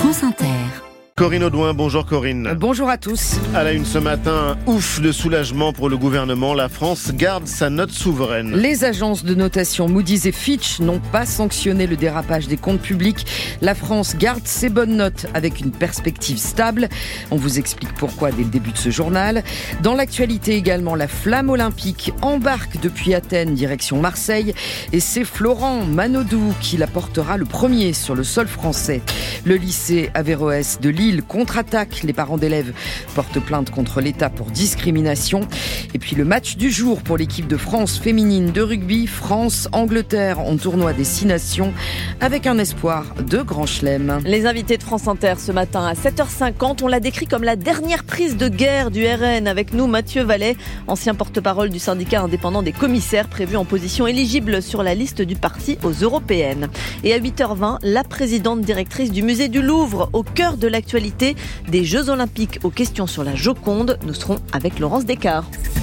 France Inter. Corinne Audouin, bonjour Corinne. Bonjour à tous. À la une ce matin, ouf de soulagement pour le gouvernement, la France garde sa note souveraine. Les agences de notation Moody's et Fitch n'ont pas sanctionné le dérapage des comptes publics. La France garde ses bonnes notes avec une perspective stable. On vous explique pourquoi dès le début de ce journal. Dans l'actualité également, la flamme olympique embarque depuis Athènes direction Marseille et c'est Florent Manodou qui la portera le premier sur le sol français. Le lycée Averroès de Lille contre-attaque. Les parents d'élèves portent plainte contre l'État pour discrimination. Et puis le match du jour pour l'équipe de France féminine de rugby, France-Angleterre en tournoi des 6 nations avec un espoir de grand chelem. Les invités de France Inter ce matin à 7h50, on l'a décrit comme la dernière prise de guerre du RN. Avec nous Mathieu Vallet, ancien porte-parole du syndicat indépendant des commissaires, prévu en position éligible sur la liste du parti aux européennes. Et à 8h20, la présidente directrice du musée du Louvre, au cœur de l'actualité des Jeux Olympiques aux questions sur la Joconde. Nous serons avec Laurence Descartes.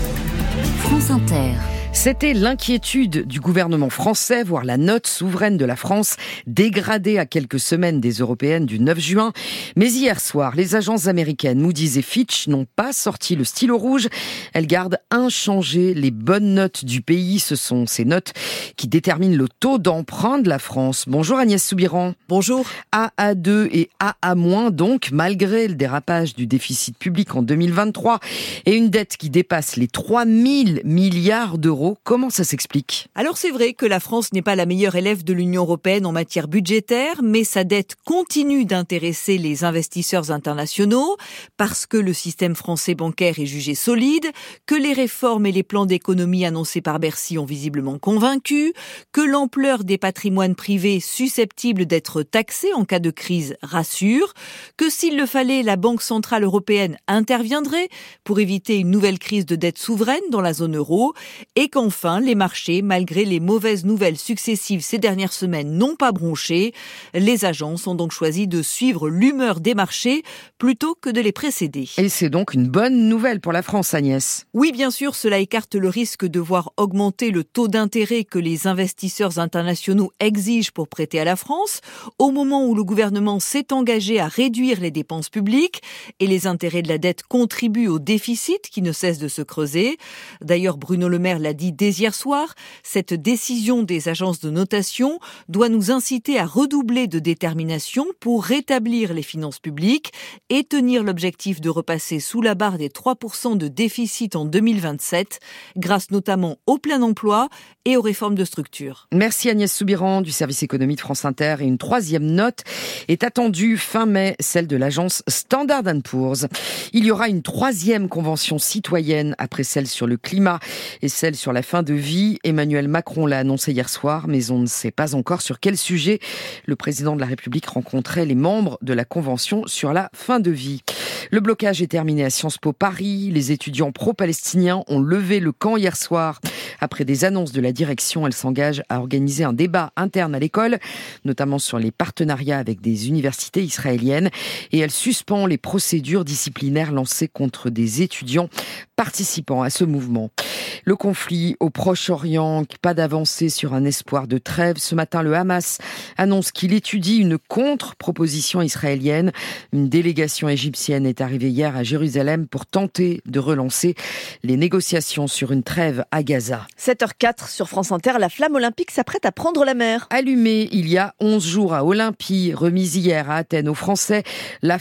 France Inter. C'était l'inquiétude du gouvernement français, voir la note souveraine de la France dégradée à quelques semaines des européennes du 9 juin. Mais hier soir, les agences américaines Moody's et Fitch n'ont pas sorti le stylo rouge. Elles gardent inchangées les bonnes notes du pays. Ce sont ces notes qui déterminent le taux d'emprunt de la France. Bonjour Agnès Soubiran. Bonjour. AA2 et AA- donc, malgré le dérapage du déficit public en 2023 et une dette qui dépasse les 3 000 milliards d'euros. Comment ça s'explique ? Alors c'est vrai que la France n'est pas la meilleure élève de l'Union européenne en matière budgétaire, mais sa dette continue d'intéresser les investisseurs internationaux parce que le système français bancaire est jugé solide, que les réformes et les plans d'économie annoncés par Bercy ont visiblement convaincu, que l'ampleur des patrimoines privés susceptibles d'être taxés en cas de crise rassure, que s'il le fallait, la Banque centrale européenne interviendrait pour éviter une nouvelle crise de dette souveraine dans la zone euro et qu'enfin, les marchés, malgré les mauvaises nouvelles successives ces dernières semaines, n'ont pas bronché. Les agences ont donc choisi de suivre l'humeur des marchés plutôt que de les précéder. Et c'est donc une bonne nouvelle pour la France, Agnès. Oui, bien sûr, cela écarte le risque de voir augmenter le taux d'intérêt que les investisseurs internationaux exigent pour prêter à la France, au moment où le gouvernement s'est engagé à réduire les dépenses publiques et les intérêts de la dette contribuent au déficit qui ne cesse de se creuser. D'ailleurs, Bruno Le Maire l'a dit dès hier soir, cette décision des agences de notation doit nous inciter à redoubler de détermination pour rétablir les finances publiques et tenir l'objectif de repasser sous la barre des 3% de déficit en 2027, grâce notamment au plein emploi et aux réformes de structure. Merci Agnès Soubiran du service économie de France Inter. Et une troisième note est attendue fin mai, celle de l'agence Standard & Poor's. Il y aura une troisième convention citoyenne après celle sur le climat et celle sur la fin de vie. Emmanuel Macron l'a annoncé hier soir, mais on ne sait pas encore sur quel sujet le président de la République rencontrait les membres de la Convention sur la fin de vie. Le blocage est terminé à Sciences Po Paris. Les étudiants pro-palestiniens ont levé le camp hier soir. Après des annonces de la direction, elle s'engage à organiser un débat interne à l'école, notamment sur les partenariats avec des universités israéliennes. Et elle suspend les procédures disciplinaires lancées contre des étudiants participant à ce mouvement. Le conflit au Proche-Orient, pas d'avancée sur un espoir de trêve. Ce matin, le Hamas annonce qu'il étudie une contre-proposition israélienne. Une délégation égyptienne est arrivée hier à Jérusalem pour tenter de relancer les négociations sur une trêve à Gaza. 7h04 sur France Inter, la flamme olympique s'apprête à prendre la mer. Allumée il y a 11 jours à Olympie, remise hier à Athènes aux Français, la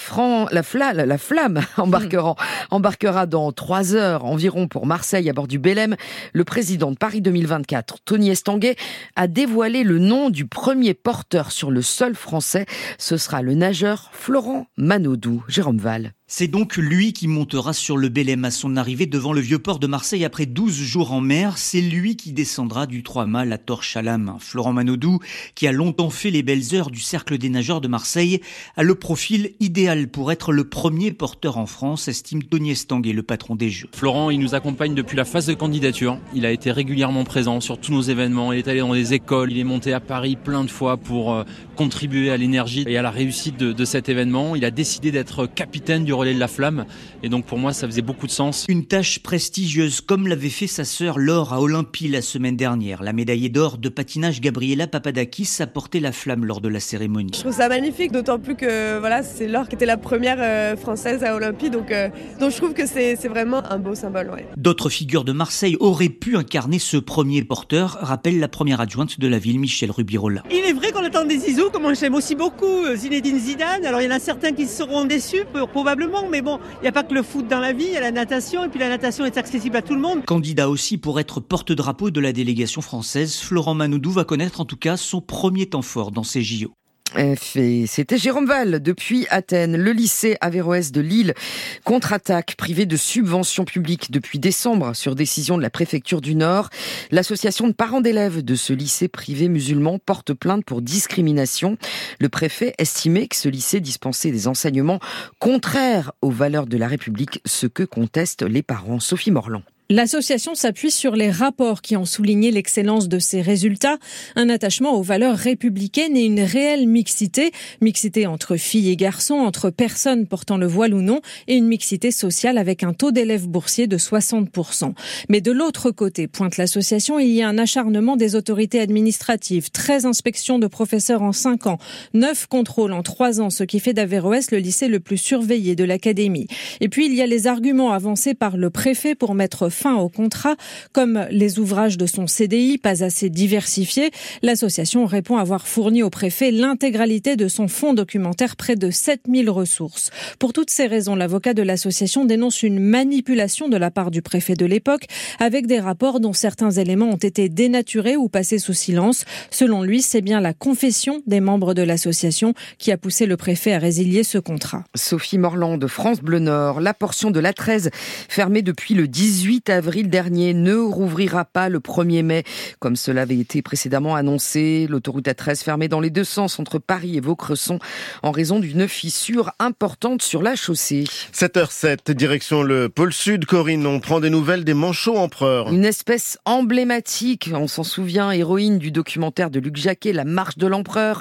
flamme embarquera dans 3 heures environ pour Marseille à bord du Belém. Le président de Paris 2024, Tony Estanguet, a dévoilé le nom du premier porteur sur le sol français. Ce sera le nageur Florent Manodou. Jérôme Val. C'est donc lui qui montera sur le Belém à son arrivée devant le vieux port de Marseille après 12 jours en mer. C'est lui qui descendra du 3 mâts la torche à la main. Florent Manodou, qui a longtemps fait les belles heures du cercle des nageurs de Marseille, a le profil idéal pour être le premier porteur en France, estime Tony Estanguet, le patron des Jeux. Florent, il nous accompagne depuis la phase de candidature. Il a été régulièrement présent sur tous nos événements. Il est allé dans les écoles, il est monté à Paris plein de fois pour contribuer à l'énergie et à la réussite de cet événement. Il a décidé d'être capitaine du du relais de la flamme. Et donc pour moi, ça faisait beaucoup de sens. Une tâche prestigieuse, comme l'avait fait sa sœur Laure à Olympie la semaine dernière. La médaillée d'or de patinage Gabriela Papadakis a porté la flamme lors de la cérémonie. Je trouve ça magnifique, d'autant plus que c'est Laure qui était la première française à Olympie. Donc je trouve que c'est vraiment un beau symbole. Ouais. D'autres figures de Marseille auraient pu incarner ce premier porteur, rappelle la première adjointe de la ville, Michel Rubirola. Il est vrai qu'on attend des Zizou, comme on j'aime aussi beaucoup Zinedine Zidane. Alors il y en a certains qui seront déçus, probablement, mais bon, il n'y a pas que le foot dans la vie, il y a la natation, et puis la natation est accessible à tout le monde. Candidat aussi pour être porte-drapeau de la délégation française, Florent Manoudou va connaître en tout cas son premier temps fort dans ces JO. C'était Jérôme Val depuis Athènes. Le lycée Averroès de Lille contre-attaque, privé de subventions publiques depuis décembre sur décision de la préfecture du Nord. L'association de parents d'élèves de ce lycée privé musulman porte plainte pour discrimination. Le préfet estimait que ce lycée dispensait des enseignements contraires aux valeurs de la République, ce que contestent les parents. Sophie Morland. L'association s'appuie sur les rapports qui ont souligné l'excellence de ses résultats, un attachement aux valeurs républicaines et une réelle mixité entre filles et garçons, entre personnes portant le voile ou non, et une mixité sociale avec un taux d'élèves boursiers de 60%. Mais de l'autre côté, pointe l'association, il y a un acharnement des autorités administratives, 13 inspections de professeurs en 5 ans, 9 contrôles en 3 ans, ce qui fait d'Averroès le lycée le plus surveillé de l'académie. Et puis il y a les arguments avancés par le préfet pour mettre fin au contrat, comme les ouvrages de son CDI pas assez diversifiés. L'association répond avoir fourni au préfet l'intégralité de son fonds documentaire, près de 7000 ressources. Pour toutes ces raisons, l'avocat de l'association dénonce une manipulation de la part du préfet de l'époque, avec des rapports dont certains éléments ont été dénaturés ou passés sous silence. Selon lui, c'est bien la confession des membres de l'association qui a poussé le préfet à résilier ce contrat. Sophie Morland de France Bleu Nord. La portion de l'A13 fermée depuis le 18 avril dernier ne rouvrira pas le 1er mai, comme cela avait été précédemment annoncé. L'autoroute A13 fermée dans les deux sens entre Paris et Vaucresson en raison d'une fissure importante sur la chaussée. 7h07, direction le pôle Sud. Corinne, on prend des nouvelles des manchots empereurs. Une espèce emblématique, on s'en souvient, héroïne du documentaire de Luc Jacquet, La Marche de l'Empereur.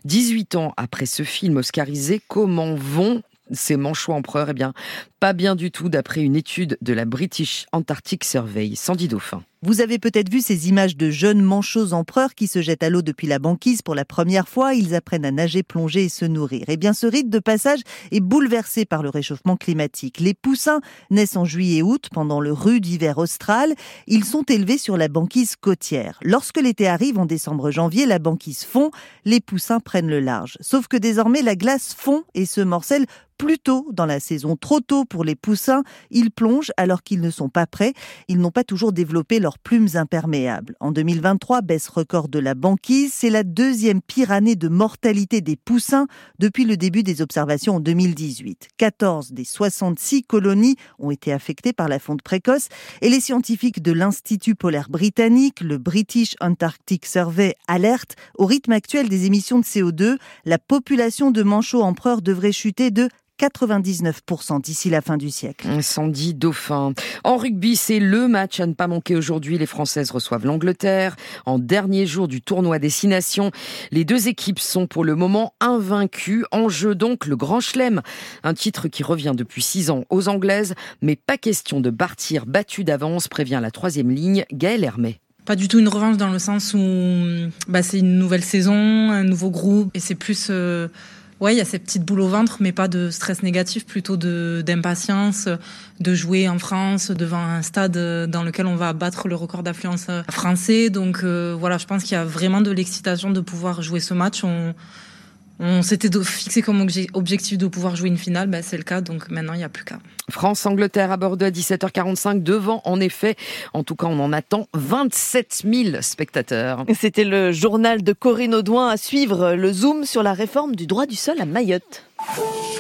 18 ans après ce film oscarisé, comment vont ces manchots empereurs? Eh bien, pas bien du tout, d'après une étude de la British Antarctic Survey. Sandy Dauphin. Vous avez peut-être vu ces images de jeunes manchots empereurs qui se jettent à l'eau depuis la banquise pour la première fois. Ils apprennent à nager, plonger et se nourrir. Eh bien, ce rite de passage est bouleversé par le réchauffement climatique. Les poussins naissent en juillet et août, pendant le rude hiver austral. Ils sont élevés sur la banquise côtière. Lorsque l'été arrive, en décembre-janvier, la banquise fond. Les poussins prennent le large. Sauf que désormais, la glace fond et se morcelle plus tôt dans la saison. Trop tôt pour les poussins, ils plongent alors qu'ils ne sont pas prêts. Ils n'ont pas toujours développé leurs plumes imperméables. En 2023, baisse record de la banquise. C'est la deuxième pire année de mortalité des poussins depuis le début des observations en 2018. 14 des 66 colonies ont été affectées par la fonte précoce et les scientifiques de l'Institut polaire britannique, le British Antarctic Survey, alertent: au rythme actuel des émissions de CO2, la population de manchots empereurs devrait chuter de 99% d'ici la fin du siècle. Sandy Dauphin. En rugby, c'est le match à ne pas manquer aujourd'hui. Les Françaises reçoivent l'Angleterre en dernier jour du tournoi Destination. Les deux équipes sont pour le moment invaincues. En jeu donc le Grand Chelem, un titre qui revient depuis 6 ans aux Anglaises, mais pas question de partir battu d'avance, prévient la 3e ligne, Gaëlle Hermet. Pas du tout une revanche dans le sens où c'est une nouvelle saison, un nouveau groupe, et c'est plus... il y a ces petites boules au ventre, mais pas de stress négatif, plutôt d'impatience de jouer en France devant un stade dans lequel on va battre le record d'affluence français. Donc je pense qu'il y a vraiment de l'excitation de pouvoir jouer ce match. On s'était fixé comme objectif de pouvoir jouer une finale, c'est le cas, donc maintenant il n'y a plus qu'à. France-Angleterre à Bordeaux à 17h45, devant en effet, en tout cas on en attend 27 000 spectateurs. C'était le journal de Corinne Audouin à suivre, le zoom sur la réforme du droit du sol à Mayotte.